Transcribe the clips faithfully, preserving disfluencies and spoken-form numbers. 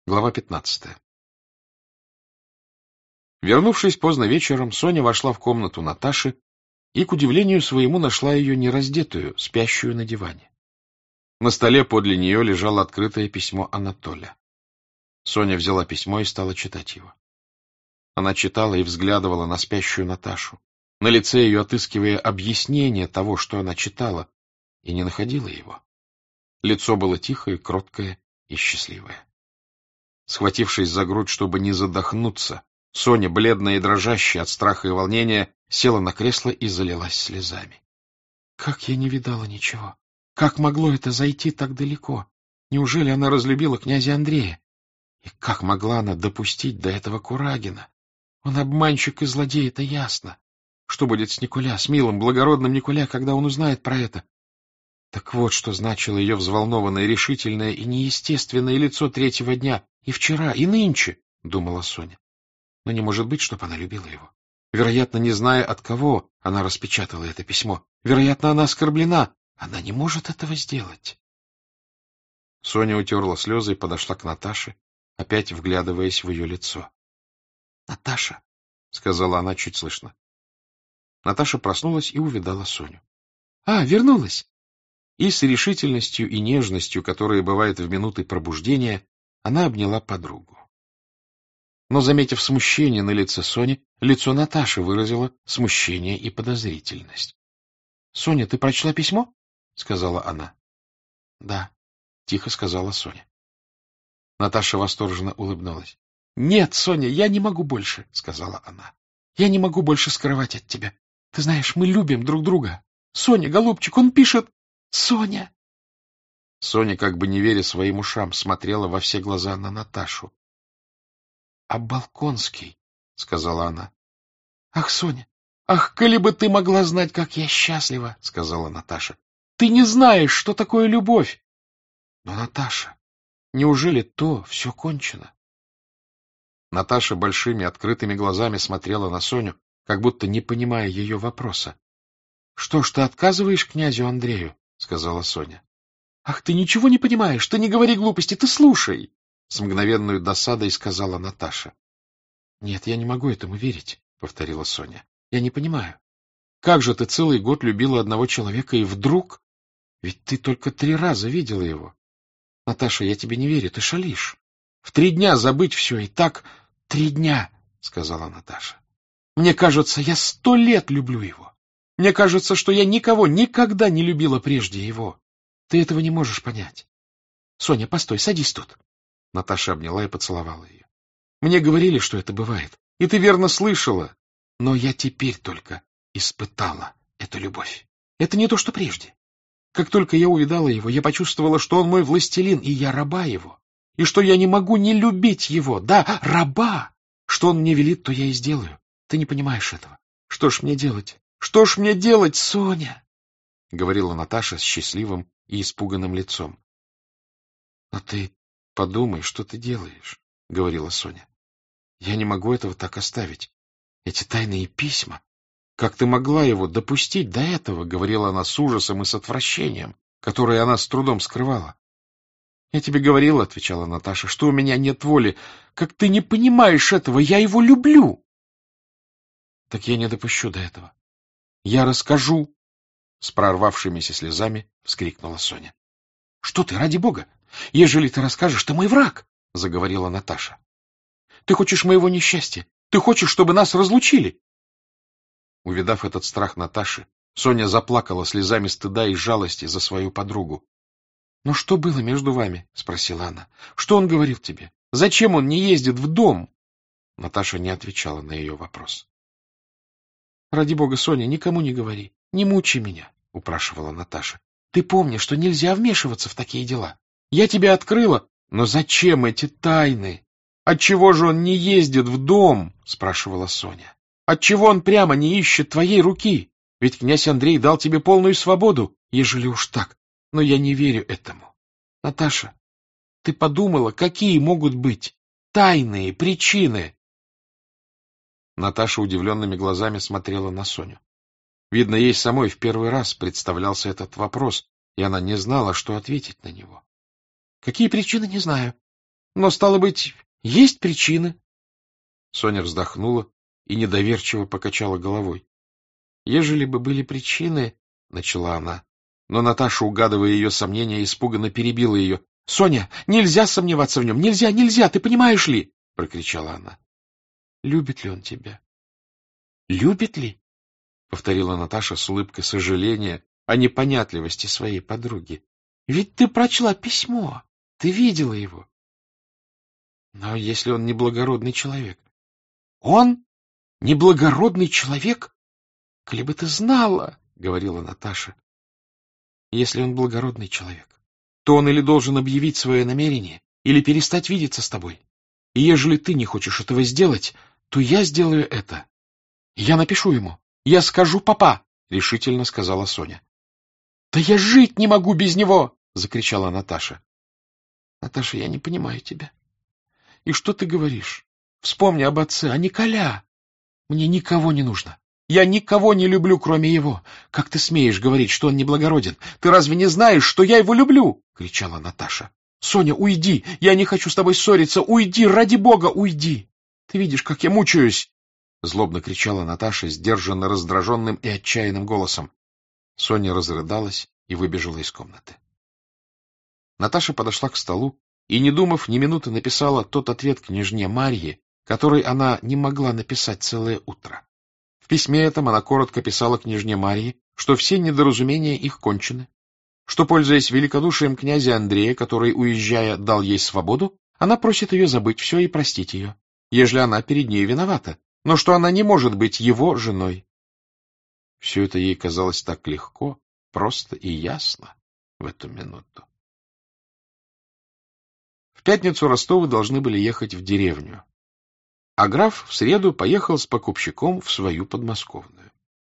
Глава пятнадцатая. Вернувшись поздно вечером, Соня вошла в комнату Наташи и, к удивлению своему, нашла ее нераздетую, спящую на диване. На столе подле нее лежало открытое письмо Анатоля. Соня взяла письмо и стала читать его. Она читала и взглядывала на спящую Наташу, на лице ее отыскивая объяснение того, что она читала, и не находила его. Лицо было тихое, кроткое и счастливое. Схватившись за грудь, чтобы не задохнуться, Соня, бледная и дрожащая от страха и волнения, села на кресло и залилась слезами. Как я не видала ничего! Как могло это зайти так далеко? Неужели она разлюбила князя Андрея? И как могла она допустить до этого Курагина? Он обманщик и злодей, это ясно. Что будет с Николя, с милым, благородным Николя, когда он узнает про это? Так вот, что значило ее взволнованное, решительное и неестественное лицо третьего дня, и вчера, и нынче, — думала Соня. Но не может быть, чтоб она любила его. Вероятно, не зная от кого, она распечатала это письмо. Вероятно, она оскорблена. Она не может этого сделать. Соня утерла слезы и подошла к Наташе, опять вглядываясь в ее лицо. — Наташа, — сказала она чуть слышно. Наташа проснулась и увидала Соню. — А, вернулась! И с решительностью и нежностью, которые бывают в минуты пробуждения, она обняла подругу. Но, заметив смущение на лице Сони, лицо Наташи выразило смущение и подозрительность. — Соня, ты прочла письмо? — сказала она. — Да, — тихо сказала Соня. Наташа восторженно улыбнулась. — Нет, Соня, я не могу больше, — сказала она. — Я не могу больше скрывать от тебя. Ты знаешь, мы любим друг друга. Соня, голубчик, он пишет... Соня! Соня, как бы не веря своим ушам, смотрела во все глаза на Наташу. — А Балконский, — сказала она. — Ах, Соня, ах, коли бы ты могла знать, как я счастлива, — сказала Наташа. — Ты не знаешь, что такое любовь. Но, Наташа, неужели то все кончено? Наташа большими открытыми глазами смотрела на Соню, как будто не понимая ее вопроса. — Что ж, ты отказываешь князю Андрею? — сказала Соня. — Ах, ты ничего не понимаешь, ты не говори глупости, ты слушай! — с мгновенной досадой сказала Наташа. — Нет, я не могу этому верить, — повторила Соня. — Я не понимаю. Как же ты целый год любила одного человека, и вдруг... Ведь ты только три раза видела его. Наташа, я тебе не верю, ты шалишь. В три дня забыть все, и так... Три дня, — сказала Наташа. Мне кажется, я сто лет люблю его. Мне кажется, что я никого никогда не любила прежде его. Ты этого не можешь понять. Соня, постой, садись тут. Наташа обняла и поцеловала ее. Мне говорили, что это бывает, и ты верно слышала. Но я теперь только испытала эту любовь. Это не то, что прежде. Как только я увидала его, я почувствовала, что он мой властелин, и я раба его, и что я не могу не любить его. Да, раба! Что он мне велит, то я и сделаю. Ты не понимаешь этого. Что ж мне делать? Что ж мне делать, Соня? — говорила Наташа с счастливым и испуганным лицом. — Но ты подумай, что ты делаешь, — говорила Соня. — Я не могу этого так оставить. Эти тайные письма. Как ты могла его допустить до этого, — говорила она с ужасом и с отвращением, которое она с трудом скрывала. — Я тебе говорила, — отвечала Наташа, — что у меня нет воли. Как ты не понимаешь этого? Я его люблю. — Так я не допущу до этого. Я расскажу, — с прорвавшимися слезами вскрикнула Соня. — Что ты, ради бога? Ежели ты расскажешь, ты мой враг, — заговорила Наташа. — Ты хочешь моего несчастья. Ты хочешь, чтобы нас разлучили. Увидав этот страх Наташи, Соня заплакала слезами стыда и жалости за свою подругу. — Ну что было между вами? — спросила она. — Что он говорил тебе? Зачем он не ездит в дом? Наташа не отвечала на ее вопрос. — Ради бога, Соня, никому не говори. Не мучи меня, — упрашивала Наташа. — Ты помни, что нельзя вмешиваться в такие дела. Я тебя открыла. Но зачем эти тайны? Отчего же он не ездит в дом? — спрашивала Соня. Отчего он прямо не ищет твоей руки? Ведь князь Андрей дал тебе полную свободу, ежели уж так. Но я не верю этому. Наташа, ты подумала, какие могут быть тайные причины? Наташа удивленными глазами смотрела на Соню. Видно, ей самой в первый раз представлялся этот вопрос, и она не знала, что ответить на него. — Какие причины, не знаю. Но, стало быть, есть причины. Соня вздохнула и недоверчиво покачала головой. — Ежели бы были причины, — начала она, но Наташа, угадывая ее сомнения, испуганно перебила ее. — Соня, нельзя сомневаться в нем, нельзя, нельзя, ты понимаешь ли? — прокричала она. — Любит ли он тебя? — Любит ли? — повторила Наташа с улыбкой сожаления о непонятливости своей подруги. — Ведь ты прочла письмо, ты видела его. — Но если он неблагородный человек? — Он? Неблагородный человек? Коли бы ты знала, — говорила Наташа. — Если он благородный человек, то он или должен объявить свое намерение, или перестать видеться с тобой. И ежели ты не хочешь этого сделать, то я сделаю это. Я напишу ему. Я скажу папа, — решительно сказала Соня. — Да я жить не могу без него! — закричала Наташа. — Наташа, я не понимаю тебя. И что ты говоришь? Вспомни об отце, о Николя. Мне никого не нужно. Я никого не люблю, кроме его. Как ты смеешь говорить, что он неблагороден? Ты разве не знаешь, что я его люблю? — кричала Наташа. — Соня, уйди! Я не хочу с тобой ссориться! Уйди! Ради бога, уйди! Ты видишь, как я мучаюсь! — злобно кричала Наташа, сдержанно раздраженным и отчаянным голосом. Соня разрыдалась и выбежала из комнаты. Наташа подошла к столу и, не думав ни минуты, написала тот ответ княжне Марье, который она не могла написать целое утро. В письме этом она коротко писала княжне Марье, что все недоразумения их кончены, что, пользуясь великодушием князя Андрея, который, уезжая, дал ей свободу, она просит ее забыть все и простить ее, ежели она перед ней виновата, но что она не может быть его женой. Все это ей казалось так легко, просто и ясно в эту минуту. В пятницу Ростовы должны были ехать в деревню, а граф в среду поехал с покупщиком в свою подмосковную.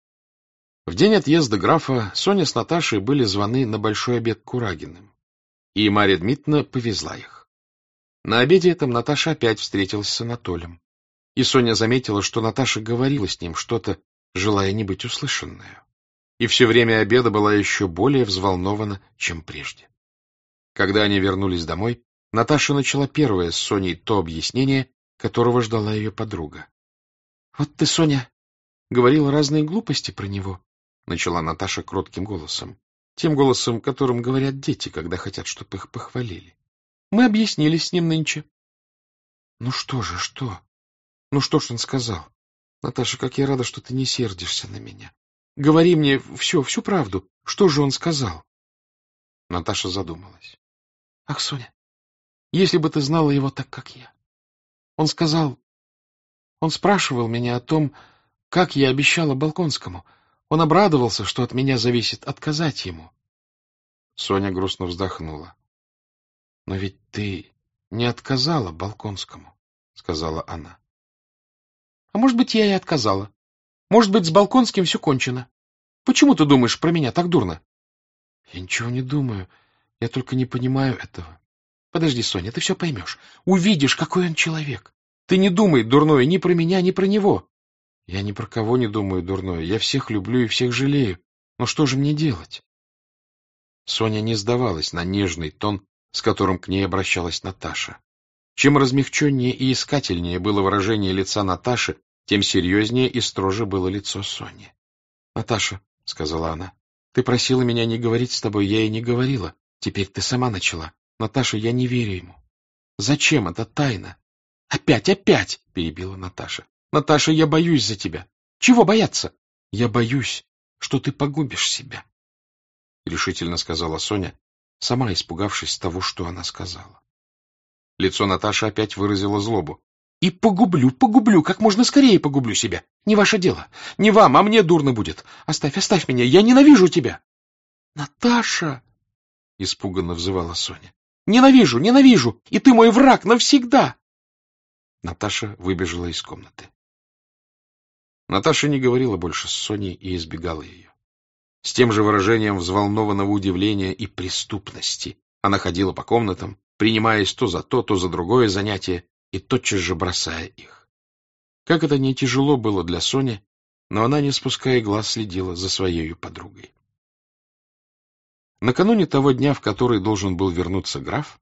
В день отъезда графа Соня с Наташей были званы на большой обед к Курагиным, и Марья Дмитриевна повезла их. На обеде этом Наташа опять встретилась с Анатолием, и Соня заметила, что Наташа говорила с ним что-то, желая не быть услышанной, и все время обеда была еще более взволнована, чем прежде. Когда они вернулись домой, Наташа начала первое с Соней то объяснение, которого ждала ее подруга. — Вот ты, Соня, говорила разные глупости про него, — начала Наташа кротким голосом, тем голосом, которым говорят дети, когда хотят, чтобы их похвалили. — Мы объяснились с ним нынче. — Ну что же, что? Ну что ж он сказал? Наташа, как я рада, что ты не сердишься на меня. Говори мне все, всю правду. Что же он сказал? Наташа задумалась. — Ах, Соня, если бы ты знала его так, как я. Он сказал... Он спрашивал меня о том, как я обещала Балконскому. Он обрадовался, что от меня зависит отказать ему. Соня грустно вздохнула. — Но ведь ты не отказала Балконскому, — сказала она. — А может быть, я и отказала. Может быть, с Балконским все кончено. Почему ты думаешь про меня так дурно? — Я ничего не думаю. Я только не понимаю этого. Подожди, Соня, ты все поймешь. Увидишь, какой он человек. Ты не думай дурное ни про меня, ни про него. Я ни про кого не думаю дурное. Я всех люблю и всех жалею. Но что же мне делать? Соня не сдавалась на нежный тон, с которым к ней обращалась Наташа. Чем размягченнее и искательнее было выражение лица Наташи, тем серьезнее и строже было лицо Сони. — Наташа, — сказала она, — ты просила меня не говорить с тобой, я и не говорила. Теперь ты сама начала. Наташа, я не верю ему. Зачем эта тайна? — Опять, опять! — перебила Наташа. — Наташа, я боюсь за тебя. Чего бояться? — Я боюсь, что ты погубишь себя, — решительно сказала Соня, сама испугавшись того, что она сказала. Лицо Наташи опять выразило злобу. — И погублю, погублю, как можно скорее погублю себя. Не ваше дело. Не вам, а мне дурно будет. Оставь, оставь меня, я ненавижу тебя. — Наташа! — испуганно взывала Соня. — Ненавижу, ненавижу, и ты мой враг навсегда! Наташа выбежала из комнаты. Наташа не говорила больше с Соней и избегала ее. С тем же выражением взволнованного удивления и преступности она ходила по комнатам, принимаясь то за то, то за другое занятие и тотчас же бросая их. Как это не тяжело было для Сони, но она, не спуская глаз, следила за своей подругой. Накануне того дня, в который должен был вернуться граф,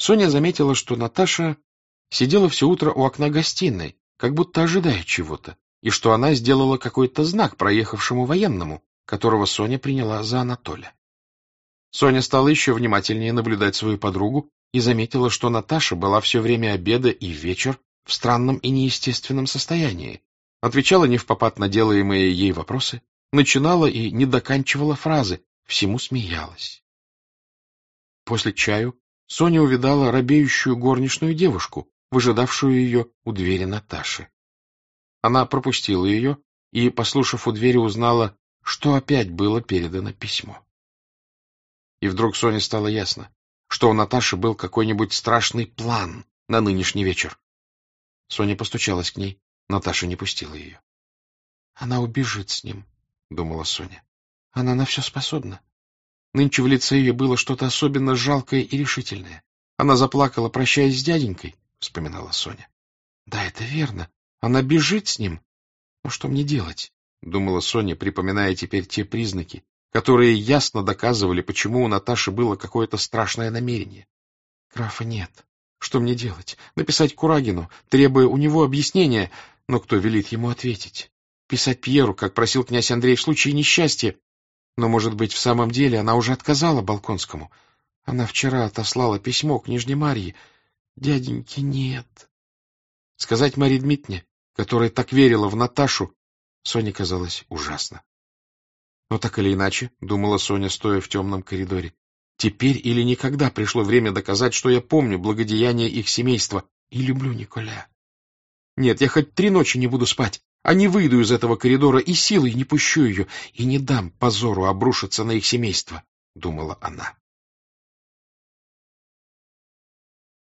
Соня заметила, что Наташа сидела все утро у окна гостиной, как будто ожидая чего-то, и что она сделала какой-то знак проехавшему военному, которого Соня приняла за Анатоля. Соня стала еще внимательнее наблюдать свою подругу и заметила, что Наташа была все время обеда и вечер в странном и неестественном состоянии, отвечала невпопад на делаемые ей вопросы, начинала и не доканчивала фразы, всему смеялась. После чаю Соня увидала робеющую горничную девушку, выжидавшую ее у двери Наташи. Она пропустила ее и, послушав у двери, узнала, что опять было передано письмо. И вдруг Соне стало ясно, что у Наташи был какой-нибудь страшный план на нынешний вечер. Соня постучалась к ней, Наташа не пустила ее. — Она убежит с ним, — думала Соня. — Она на все способна. Нынче в лице ее было что-то особенно жалкое и решительное. Она заплакала, прощаясь с дяденькой, — вспоминала Соня. — Да, это верно. Она бежит с ним. Но что мне делать? — думала Соня, припоминая теперь те признаки, которые ясно доказывали, почему у Наташи было какое-то страшное намерение. Графа нет. Что мне делать? Написать Курагину, требуя у него объяснения, но кто велит ему ответить? Писать Пьеру, как просил князь Андрей в случае несчастья. Но, может быть, в самом деле она уже отказала Болконскому. Она вчера отослала письмо княжне Марье. Дяденьки нет. Сказать Марье Дмитриевне, которая так верила в Наташу, Соне казалось ужасно. Но так или иначе, — думала Соня, стоя в темном коридоре, — теперь или никогда пришло время доказать, что я помню благодеяние их семейства и люблю Николя. Нет, я хоть три ночи не буду спать, а не выйду из этого коридора и силой не пущу ее, и не дам позору обрушиться на их семейство, — думала она.